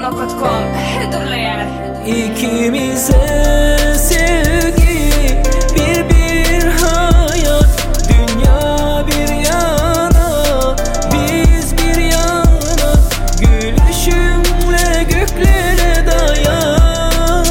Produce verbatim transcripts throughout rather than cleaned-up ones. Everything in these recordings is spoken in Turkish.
nokta com Hüdürleyen İkimize sevgi bir bir hayat, dünya bir yana biz bir yana, gülüşümle göklere dayar.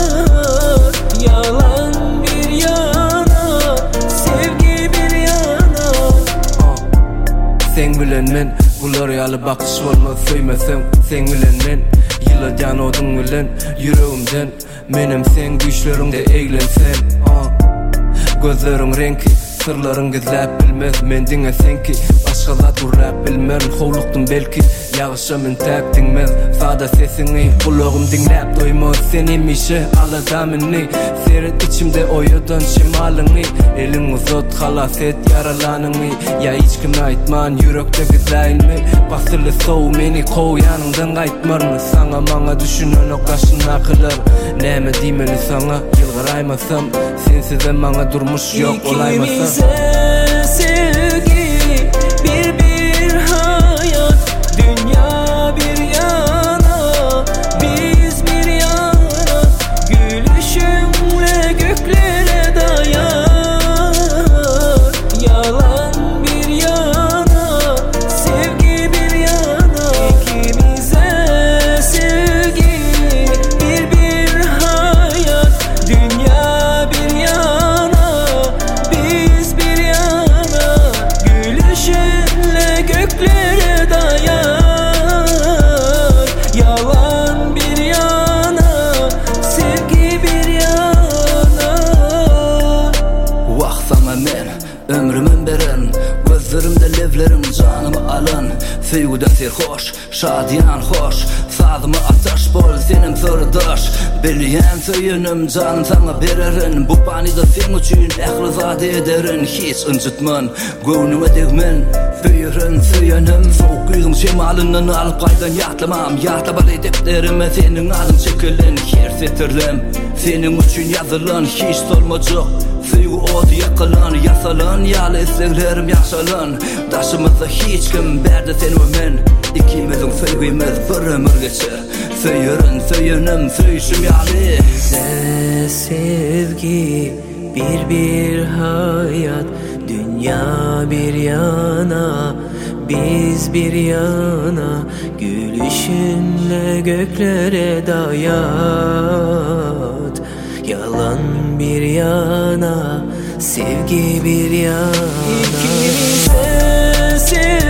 Yalan bir yana, sevgi bir yana. Sen bilen men bular yalı bakış olmaz söymesem, sen bilen men yıllardan odun bilen yüreğimden, menem sen düşlerimde eğlensen. Gözlerin renki sırların gizlep bilmez, men dine senki başkalar durrap bilmem, hovluktum belki yağışa men tek dinmez, sada sesini kulağım dinlep doymaz. Senin işe aladamini seyret içimde oyudan şimalini, elin uzat halas et yaralanını, ya hiç kime aytman yürekte gizleyin mi, basılı soğu meni kov yanından aytmarını, sana mana düşünün oktaşın akılır neme dimeni sana yılgıraymasam, sensiz mana durmuş yok olaymasam. İkimize sevgi bir bir hayat, dünya bir yana biz bir yana, gülüşümle göklere dayar. Yalan bir yana, sevgi bir yana. İkimize sevgi bir bir hayat, dünya bir yana biz bir yana, gülüşünle göklere dayar. Yalan bir yana, sevgi bir yana. Vaxtama men ömrümün beren, gözlerimde levlerim canımı alan, sevgiden serhoş, şadiyan hoş, sazımı ataş bol senim sırdaş, bilyen söyünüm canım sana bererin, bu panida sen üçün ehli zade ederin, hiç incitman gönlüme degmen, söyürün söyünüm soğukuyun şemalından alıp kaydan yatlamam, yatlabal edeplerime senin adın çekilin, her setirlim senin üçün yazılan, hiç solmacak sevgi odu yakılan, yasalan yalı isteklerim yaşalan, taşımızda hiç kim berdi sen ve men, ikimizin sevgimiz bir ömür geçer, söyürün söyünüm söyüşüm yalı. Bize sevgi bir bir hayat, dünya bir yana biz bir yana, gülüşünle göklere dayat. Yalan bir yana, sevgi bir yana. İkimize sevgi